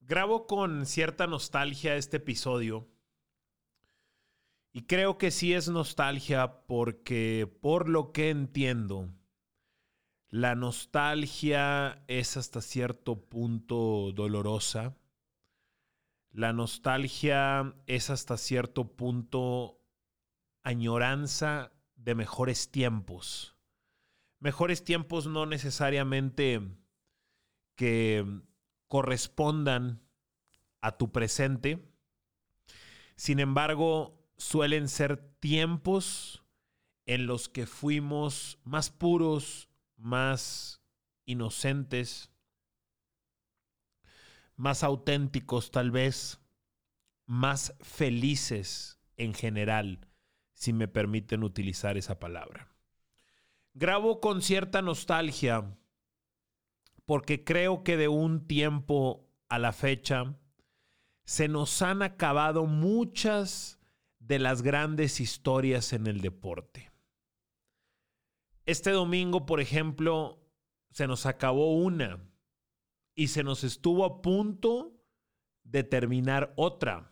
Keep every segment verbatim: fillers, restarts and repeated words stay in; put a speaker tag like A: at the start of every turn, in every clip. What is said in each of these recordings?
A: Grabo con cierta nostalgia este episodio y creo que sí es nostalgia porque, por lo que entiendo, la nostalgia es hasta cierto punto dolorosa. La nostalgia es hasta cierto punto añoranza de mejores tiempos. Mejores tiempos no necesariamente que correspondan a tu presente. Sin embargo, suelen ser tiempos en los que fuimos más puros, más inocentes, más auténticos tal vez, más felices en general, si me permiten utilizar esa palabra. Grabo con cierta nostalgia porque creo que de un tiempo a la fecha se nos han acabado muchas de las grandes historias en el deporte. Este domingo, por ejemplo, se nos acabó una y se nos estuvo a punto de terminar otra.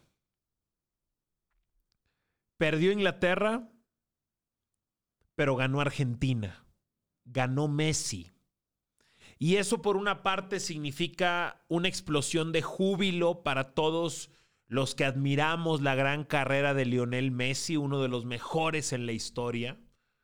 A: Perdió Inglaterra, pero ganó Argentina. Ganó Messi. Y eso por una parte significa una explosión de júbilo para todos los que admiramos la gran carrera de Lionel Messi, uno de los mejores en la historia.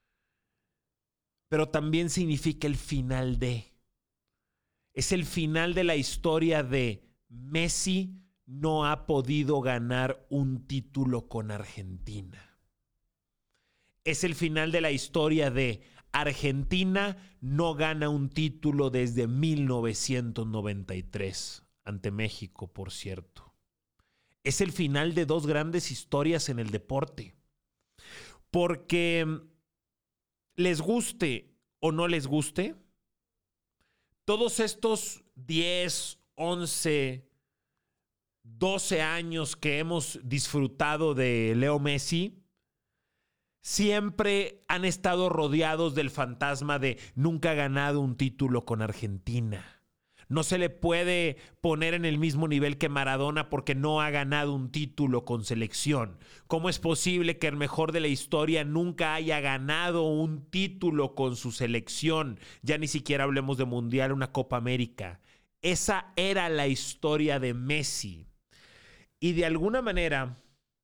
A: Pero también significa el final de. Es el final de la historia de Messi no ha podido ganar un título con Argentina. Es el final de la historia de Argentina no gana un título desde mil novecientos noventa y tres, ante México, por cierto. Es el final de dos grandes historias en el deporte. Porque les guste o no les guste, todos estos diez, once, doce años que hemos disfrutado de Leo Messi, siempre han estado rodeados del fantasma de nunca ha ganado un título con Argentina. No se le puede poner en el mismo nivel que Maradona porque no ha ganado un título con selección. ¿Cómo es posible que el mejor de la historia nunca haya ganado un título con su selección? Ya ni siquiera hablemos de Mundial, una Copa América. Esa era la historia de Messi. Y de alguna manera...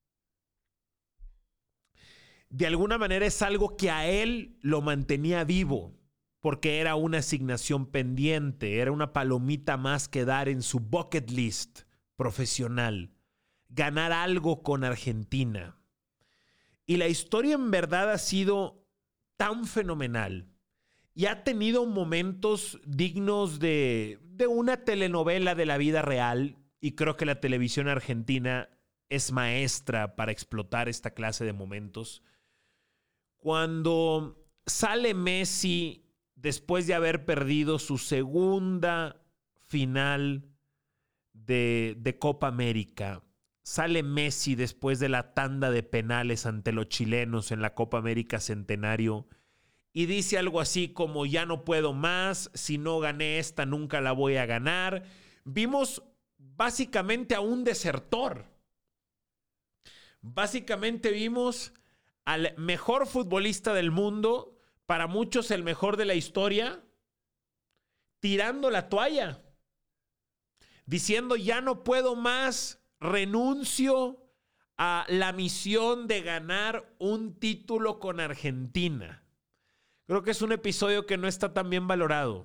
A: De alguna manera es algo que a él lo mantenía vivo, porque era una asignación pendiente, era una palomita más que dar en su bucket list profesional, ganar algo con Argentina. Y la historia en verdad ha sido tan fenomenal y ha tenido momentos dignos de, de una telenovela de la vida real, y creo que la televisión argentina es maestra para explotar esta clase de momentos. Cuando sale Messi después de haber perdido su segunda final de, de Copa América, sale Messi después de la tanda de penales ante los chilenos en la Copa América Centenario y dice algo así como ya no puedo más, si no gané esta nunca la voy a ganar. Vimos básicamente a un desertor. Básicamente vimos al mejor futbolista del mundo, para muchos el mejor de la historia, tirando la toalla, diciendo ya no puedo más, renuncio a la misión de ganar un título con Argentina. Creo que es un episodio que no está tan bien valorado.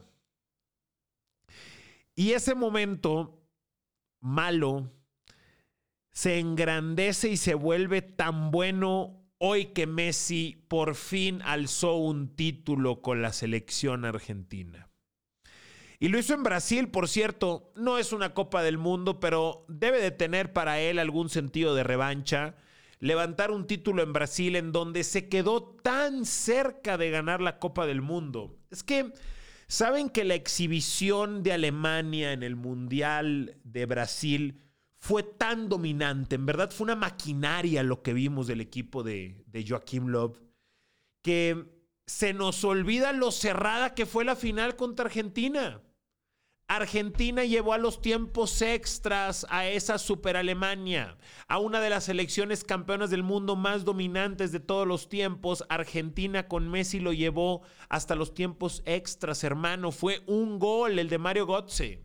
A: Y ese momento malo se engrandece y se vuelve tan bueno hoy que Messi por fin alzó un título con la selección argentina. Y lo hizo en Brasil, por cierto. No es una Copa del Mundo, pero debe de tener para él algún sentido de revancha. Levantar un título en Brasil en donde se quedó tan cerca de ganar la Copa del Mundo. Es que, ¿saben que la exhibición de Alemania en el Mundial de Brasil fue tan dominante? En verdad fue una maquinaria lo que vimos del equipo de, de Joachim Löw, que se nos olvida lo cerrada que fue la final contra Argentina. Argentina llevó a los tiempos extras a esa Super Alemania, a una de las selecciones campeonas del mundo más dominantes de todos los tiempos. Argentina con Messi lo llevó hasta los tiempos extras, hermano. Fue un gol, el de Mario Götze.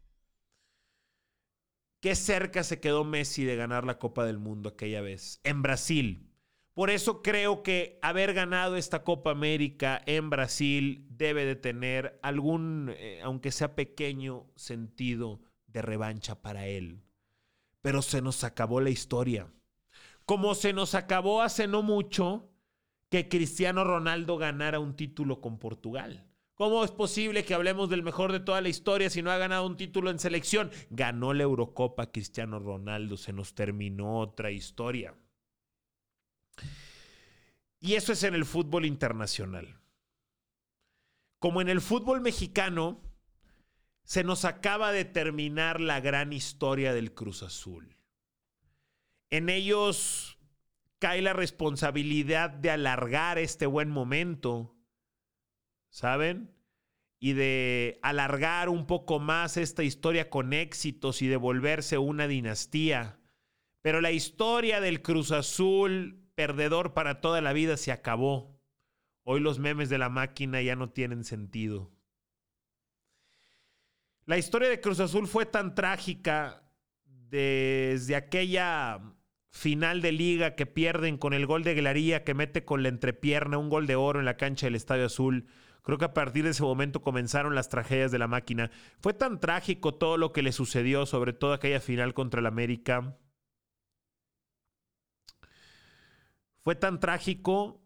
A: Qué cerca se quedó Messi de ganar la Copa del Mundo aquella vez, en Brasil. Por eso creo que haber ganado esta Copa América en Brasil debe de tener algún, eh, aunque sea pequeño, sentido de revancha para él. Pero se nos acabó la historia. Como se nos acabó hace no mucho que Cristiano Ronaldo ganara un título con Portugal. ¿Cómo es posible que hablemos del mejor de toda la historia si no ha ganado un título en selección? Ganó la Eurocopa Cristiano Ronaldo, se nos terminó otra historia. Y eso es en el fútbol internacional. Como en el fútbol mexicano, se nos acaba de terminar la gran historia del Cruz Azul. En ellos cae la responsabilidad de alargar este buen momento, ¿saben? Y de alargar un poco más esta historia con éxitos y de volverse una dinastía. Pero la historia del Cruz Azul perdedor para toda la vida se acabó. Hoy los memes de la máquina ya no tienen sentido. La historia de Cruz Azul fue tan trágica desde aquella final de liga que pierden con el gol de Glaría que mete con la entrepierna un gol de oro en la cancha del Estadio Azul. Creo que a partir de ese momento comenzaron las tragedias de la máquina. Fue tan trágico todo lo que le sucedió, sobre todo aquella final contra el América. Fue tan trágico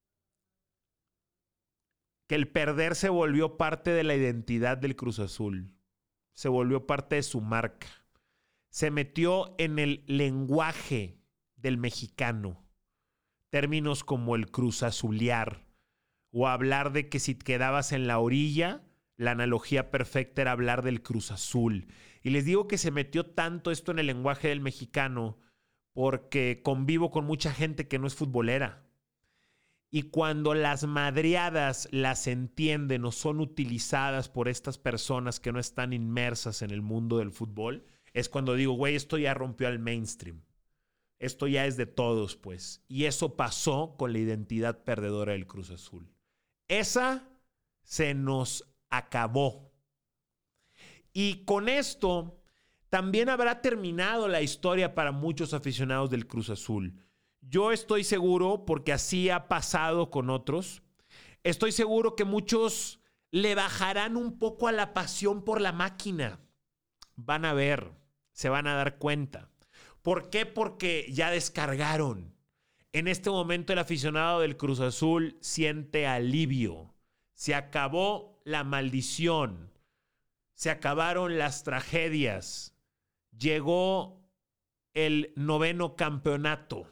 A: que el perder se volvió parte de la identidad del Cruz Azul. Se volvió parte de su marca. Se metió en el lenguaje del mexicano. Términos como el Cruz Azulear o hablar de que si quedabas en la orilla, la analogía perfecta era hablar del Cruz Azul. Y les digo que se metió tanto esto en el lenguaje del mexicano porque convivo con mucha gente que no es futbolera. Y cuando las madreadas las entienden o son utilizadas por estas personas que no están inmersas en el mundo del fútbol, es cuando digo, güey, esto ya rompió al mainstream. Esto ya es de todos, pues. Y eso pasó con la identidad perdedora del Cruz Azul. Esa se nos acabó. Y con esto también habrá terminado la historia para muchos aficionados del Cruz Azul. Yo estoy seguro, porque así ha pasado con otros, estoy seguro que muchos le bajarán un poco a la pasión por la máquina. Van a ver, se van a dar cuenta. ¿Por qué? Porque ya descargaron. En este momento el aficionado del Cruz Azul siente alivio. Se acabó la maldición. Se acabaron las tragedias. Llegó el noveno campeonato.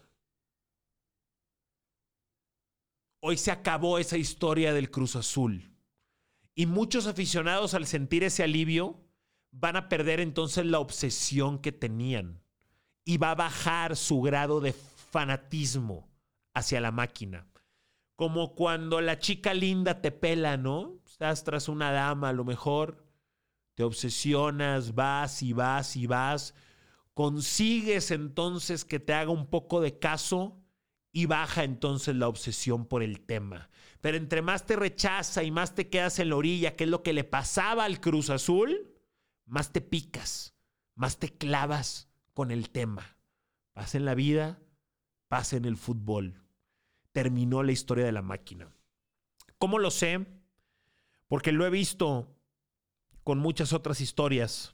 A: Hoy se acabó esa historia del Cruz Azul. Y muchos aficionados, al sentir ese alivio, van a perder entonces la obsesión que tenían. Y va a bajar su grado de fanatismo hacia la máquina. Como cuando la chica linda te pela, ¿no? Estás tras una dama, a lo mejor te obsesionas, vas y vas y vas. Consigues entonces que te haga un poco de caso y baja entonces la obsesión por el tema. Pero entre más te rechaza y más te quedas en la orilla, que es lo que le pasaba al Cruz Azul, más te picas, más te clavas con el tema. Pasa en la vida, pasa en el fútbol. Terminó la historia de la máquina. ¿Cómo lo sé? Porque lo he visto con muchas otras historias.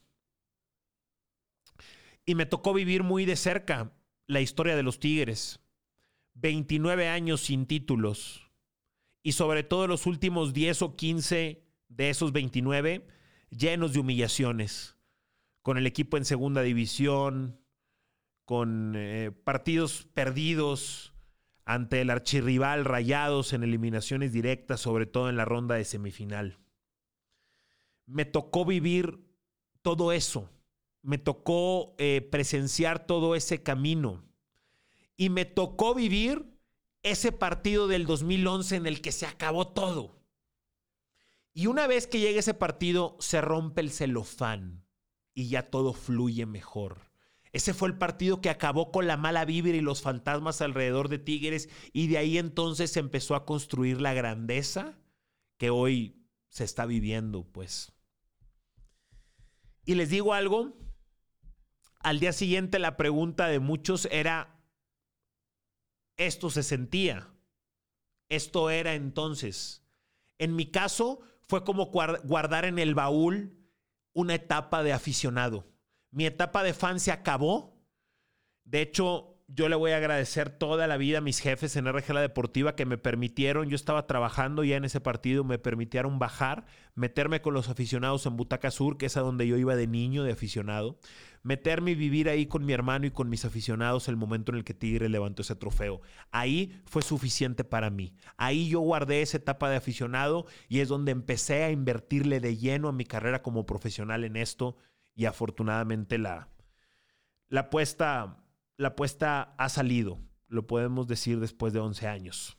A: Y me tocó vivir muy de cerca la historia de los Tigres. veintinueve años sin títulos. Y sobre todo los últimos diez o quince de esos veintinueve llenos de humillaciones. Con el equipo en segunda división, con eh, partidos perdidos ante el archirrival Rayados en eliminaciones directas, sobre todo en la ronda de semifinal. Me tocó vivir todo eso. Me tocó eh, presenciar todo ese camino. Y me tocó vivir ese partido del dos mil once en el que se acabó todo. Y una vez que llega ese partido, se rompe el celofán y ya todo fluye mejor. Ese fue el partido que acabó con la mala vibra y los fantasmas alrededor de Tigres, y de ahí entonces se empezó a construir la grandeza que hoy se está viviendo, pues. Y les digo algo, al día siguiente la pregunta de muchos era, ¿esto se sentía? ¿Esto era entonces? En mi caso, fue como guardar en el baúl una etapa de aficionado. Mi etapa de fan se acabó. De hecho, yo le voy a agradecer toda la vida a mis jefes en R G La Deportiva que me permitieron, yo estaba trabajando ya en ese partido, me permitieron bajar, meterme con los aficionados en Butaca Sur, que es a donde yo iba de niño, de aficionado, meterme y vivir ahí con mi hermano y con mis aficionados el momento en el que Tigre levantó ese trofeo. Ahí fue suficiente para mí. Ahí yo guardé esa etapa de aficionado y es donde empecé a invertirle de lleno a mi carrera como profesional en esto, y afortunadamente la, la apuesta... La apuesta ha salido, lo podemos decir después de once años.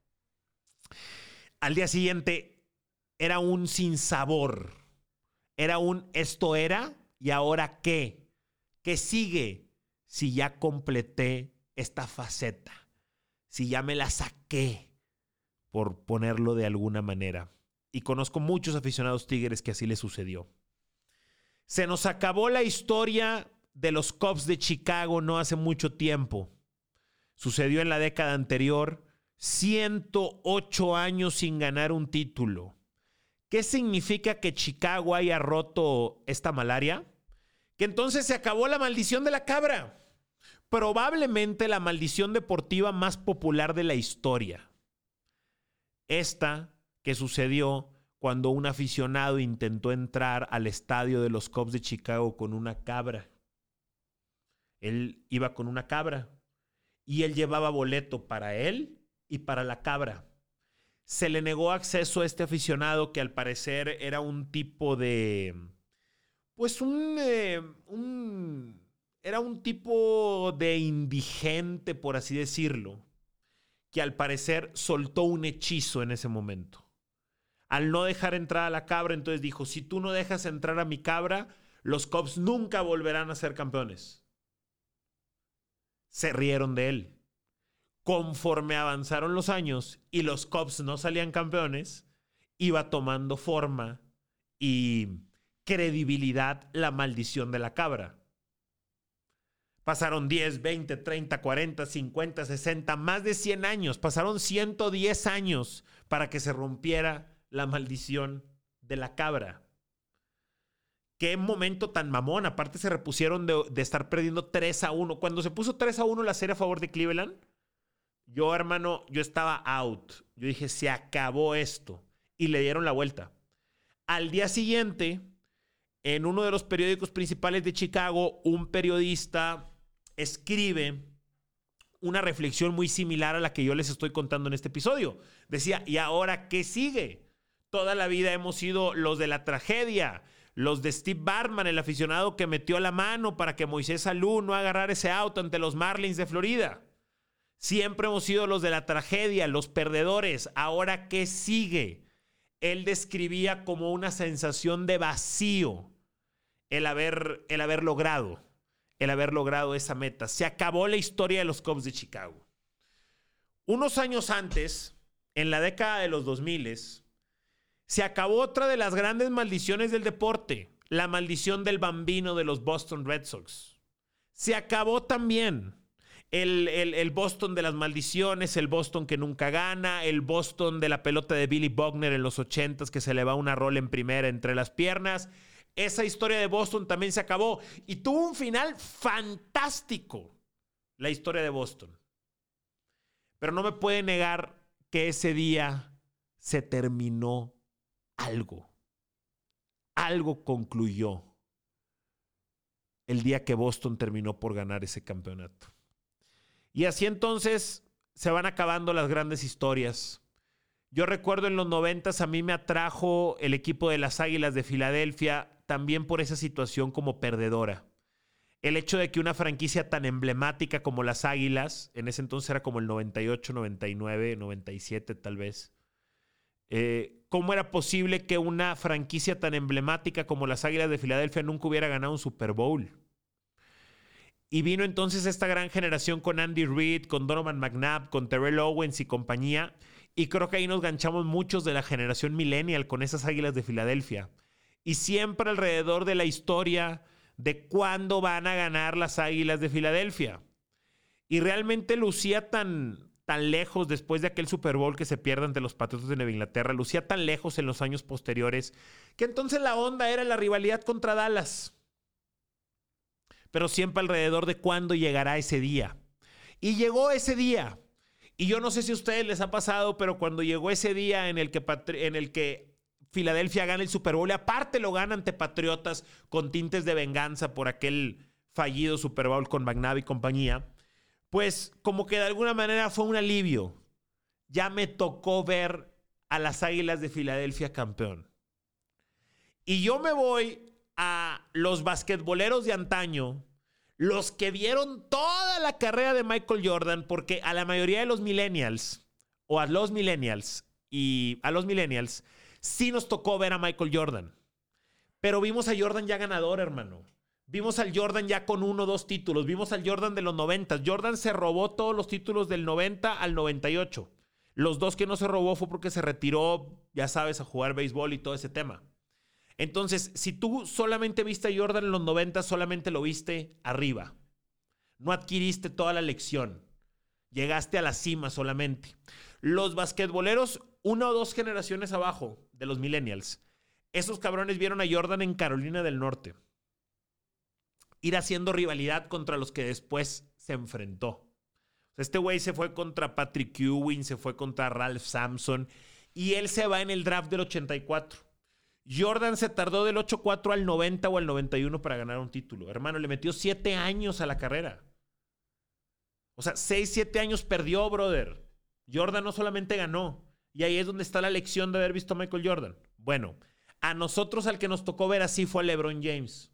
A: Al día siguiente era un sinsabor, era un esto era y ahora qué, qué sigue si ya completé esta faceta, si ya me la saqué, por ponerlo de alguna manera. Y conozco muchos aficionados Tigres que así les sucedió. Se nos acabó la historia de los Cubs de Chicago no hace mucho tiempo. Sucedió en la década anterior, ciento ocho años sin ganar un título. ¿Qué significa que Chicago haya roto esta malaria? Que entonces se acabó la maldición de la cabra. Probablemente la maldición deportiva más popular de la historia. Esta que sucedió cuando un aficionado intentó entrar al estadio de los Cubs de Chicago con una cabra. Él iba con una cabra y él llevaba boleto para él y para la cabra. Se le negó acceso a este aficionado que al parecer era un tipo de... Pues un... Eh, un era un tipo de indigente, por así decirlo, que al parecer soltó un hechizo en ese momento. Al no dejar entrar a la cabra, entonces dijo, si tú no dejas entrar a mi cabra, los Cubs nunca volverán a ser campeones. Se rieron de él. Conforme avanzaron los años y los Cubs no salían campeones, iba tomando forma y credibilidad la maldición de la cabra. Pasaron diez, veinte, treinta, cuarenta, cincuenta, sesenta, más de cien años. Pasaron ciento diez años para que se rompiera la maldición de la cabra. Qué momento tan mamón. Aparte se repusieron de, de estar perdiendo tres a uno. Cuando se puso tres a uno la serie a favor de Cleveland, yo, hermano, yo estaba out. Yo dije, se acabó esto. Y le dieron la vuelta. Al día siguiente, en uno de los periódicos principales de Chicago, un periodista escribe una reflexión muy similar a la que yo les estoy contando en este episodio. Decía, ¿y ahora qué sigue? Toda la vida hemos sido los de la tragedia. Los de Steve Bartman, el aficionado que metió la mano para que Moisés Alou no agarrara ese auto ante los Marlins de Florida. Siempre hemos sido los de la tragedia, los perdedores. ¿Ahora qué sigue? Él describía como una sensación de vacío el haber, el haber logrado, el haber logrado esa meta. Se acabó la historia de los Cubs de Chicago. Unos años antes, en la década de los dos mil, se acabó otra de las grandes maldiciones del deporte, la maldición del bambino de los Boston Red Sox. Se acabó también el, el, el Boston de las maldiciones, el Boston que nunca gana, el Boston de la pelota de Billy Bogner en los ochentas que se le va una rola en primera entre las piernas. Esa historia de Boston también se acabó y tuvo un final fantástico, la historia de Boston. Pero no me puede negar que ese día se terminó algo. Algo concluyó el día que Boston terminó por ganar ese campeonato. Y así entonces se van acabando las grandes historias. Yo recuerdo en los noventas a mí me atrajo el equipo de las Águilas de Filadelfia también por esa situación como perdedora. El hecho de que una franquicia tan emblemática como las Águilas, en ese entonces era como el noventa y ocho, noventa y nueve, noventa y siete tal vez, Eh, ¿Cómo era posible que una franquicia tan emblemática como las Águilas de Filadelfia nunca hubiera ganado un Super Bowl? Y vino entonces esta gran generación con Andy Reid, con Donovan McNabb, con Terrell Owens y compañía. Y creo que ahí nos ganchamos muchos de la generación millennial con esas Águilas de Filadelfia. Y siempre alrededor de la historia de cuándo van a ganar las Águilas de Filadelfia. Y realmente lucía tan, tan lejos después de aquel Super Bowl que se pierde ante los Patriotas de Nueva Inglaterra. Lucía tan lejos en los años posteriores que entonces la onda era la rivalidad contra Dallas. Pero siempre alrededor de cuándo llegará ese día. Y llegó ese día. Y yo no sé si a ustedes les ha pasado, pero cuando llegó ese día en el que, en el que Filadelfia gana el Super Bowl, y aparte lo gana ante Patriotas con tintes de venganza por aquel fallido Super Bowl con McNabb y compañía, pues como que de alguna manera fue un alivio. Ya me tocó ver a las Águilas de Filadelfia campeón. Y yo me voy a los basquetboleros de antaño, los que vieron toda la carrera de Michael Jordan, porque a la mayoría de los millennials, o a los millennials, y a los millennials, sí nos tocó ver a Michael Jordan. Pero vimos a Jordan ya ganador, hermano. Vimos al Jordan ya con uno o dos títulos. Vimos al Jordan de los noventa. Jordan se robó todos los títulos del noventa al noventa y ocho. Los dos que no se robó fue porque se retiró, ya sabes, a jugar béisbol y todo ese tema. Entonces, si tú solamente viste a Jordan en los noventa, solamente lo viste arriba. No adquiriste toda la lección. Llegaste a la cima solamente. Los basquetboleros, una o dos generaciones abajo de los millennials, esos cabrones vieron a Jordan en Carolina del Norte ir haciendo rivalidad contra los que después se enfrentó. Este güey se fue contra Patrick Ewing, se fue contra Ralph Sampson y él se va en el draft del ochenta y cuatro. Jordan se tardó del ochenta y cuatro al noventa o al noventa y uno para ganar un título. Hermano, le metió siete años a la carrera. O sea, seis, siete años perdió, brother. Jordan no solamente ganó. Y ahí es donde está la lección de haber visto a Michael Jordan. Bueno, a nosotros al que nos tocó ver así fue a LeBron James.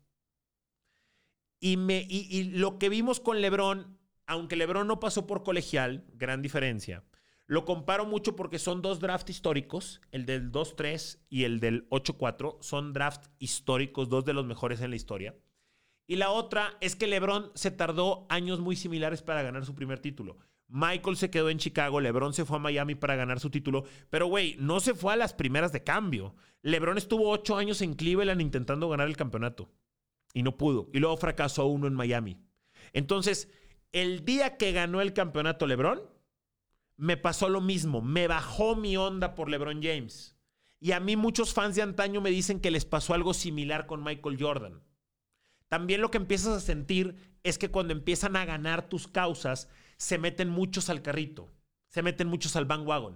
A: Y, me, y, y lo que vimos con LeBron, aunque LeBron no pasó por colegial, gran diferencia, lo comparo mucho porque son dos drafts históricos, el del dos tres y el del ocho cuatro, son drafts históricos, dos de los mejores en la historia. Y la otra es que LeBron se tardó años muy similares para ganar su primer título. Michael se quedó en Chicago, LeBron se fue a Miami para ganar su título, pero güey, no se fue a las primeras de cambio. LeBron estuvo ocho años en Cleveland intentando ganar el campeonato y no pudo. Y luego fracasó uno en Miami. Entonces, el día que ganó el campeonato LeBron, me pasó lo mismo. Me bajó mi onda por LeBron James. Y a mí muchos fans de antaño me dicen que les pasó algo similar con Michael Jordan. También lo que empiezas a sentir es que cuando empiezan a ganar tus causas, se meten muchos al carrito. Se meten muchos al bandwagon.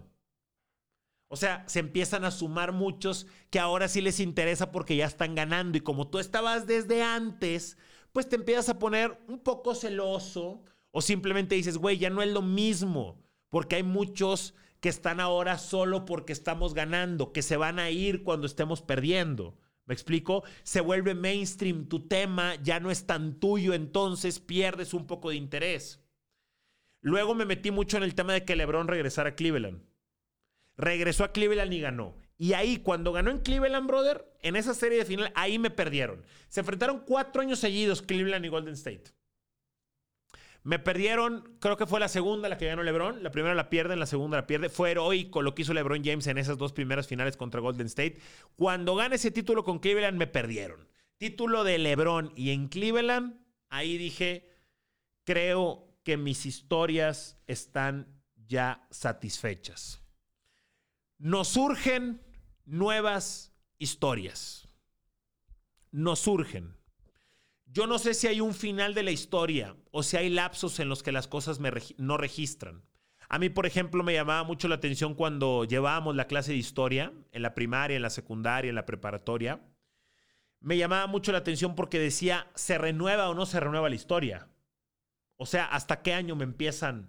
A: O sea, se empiezan a sumar muchos que ahora sí les interesa porque ya están ganando. Y como tú estabas desde antes, pues te empiezas a poner un poco celoso. O simplemente dices, güey, ya no es lo mismo. Porque hay muchos que están ahora solo porque estamos ganando, que se van a ir cuando estemos perdiendo. ¿Me explico? Se vuelve mainstream tu tema, ya no es tan tuyo, entonces pierdes un poco de interés. Luego me metí mucho en el tema de que LeBron regresara a Cleveland. Regresó a Cleveland y ganó. Y ahí, cuando ganó en Cleveland, brother, en esa serie de final, ahí me perdieron. Se enfrentaron cuatro años seguidos Cleveland y Golden State. Me perdieron, creo que fue la segunda la que ganó LeBron. La primera la pierden, la segunda la pierde. Fue heroico lo que hizo LeBron James en esas dos primeras finales contra Golden State. Cuando gane ese título con Cleveland, me perdieron. Título de LeBron y en Cleveland, ahí dije, creo que mis historias están ya satisfechas. Nos surgen nuevas historias. Nos surgen. Yo no sé si hay un final de la historia o si hay lapsos en los que las cosas me regi- no registran. A mí, por ejemplo, me llamaba mucho la atención cuando llevábamos la clase de historia en la primaria, en la secundaria, en la preparatoria. Me llamaba mucho la atención porque decía, ¿se renueva o no se renueva la historia? O sea, ¿hasta qué año me empiezan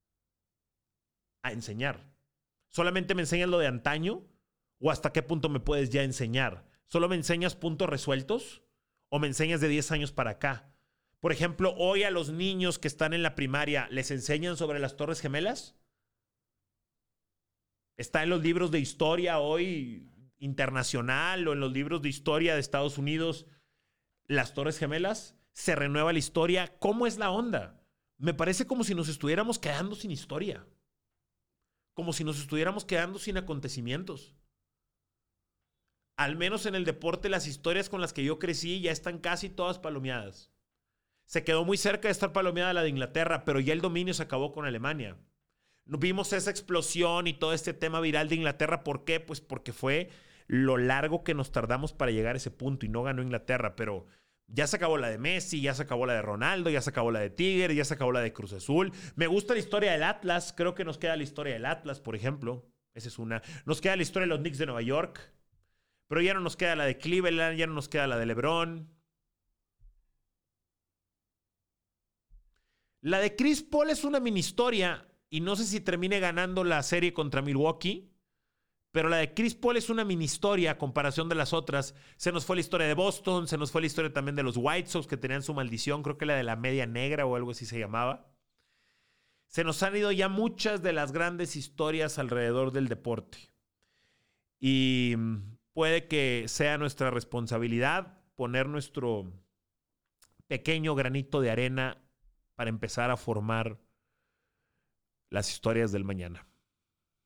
A: a enseñar? ¿Solamente me enseñas lo de antaño? ¿O hasta qué punto me puedes ya enseñar? ¿Solo me enseñas puntos resueltos? ¿O me enseñas de diez años para acá? Por ejemplo, hoy a los niños que están en la primaria, ¿les enseñan sobre las Torres Gemelas? Está en los libros de historia hoy internacional o en los libros de historia de Estados Unidos, las Torres Gemelas, se renueva la historia. ¿Cómo es la onda? Me parece como si nos estuviéramos quedando sin historia. Como si nos estuviéramos quedando sin acontecimientos. Al menos en el deporte, las historias con las que yo crecí ya están casi todas palomeadas. Se quedó muy cerca de estar palomeada la de Inglaterra, pero ya el dominio se acabó con Alemania. Vimos esa explosión y todo este tema viral de Inglaterra. ¿Por qué? Pues porque fue lo largo que nos tardamos para llegar a ese punto y no ganó Inglaterra, pero ya se acabó la de Messi, ya se acabó la de Ronaldo, ya se acabó la de Tigre, ya se acabó la de Cruz Azul. Me gusta la historia del Atlas, creo que nos queda la historia del Atlas, por ejemplo. Esa es una. Nos queda la historia de los Knicks de Nueva York, pero ya no nos queda la de Cleveland, ya no nos queda la de LeBron. La de Chris Paul es una mini historia y no sé si termine ganando la serie contra Milwaukee, pero la de Chris Paul es una mini historia a comparación de las otras. Se nos fue la historia de Boston, se nos fue la historia también de los White Sox que tenían su maldición, creo que la de la media negra o algo así se llamaba. Se nos han ido ya muchas de las grandes historias alrededor del deporte. Y puede que sea nuestra responsabilidad poner nuestro pequeño granito de arena para empezar a formar las historias del mañana.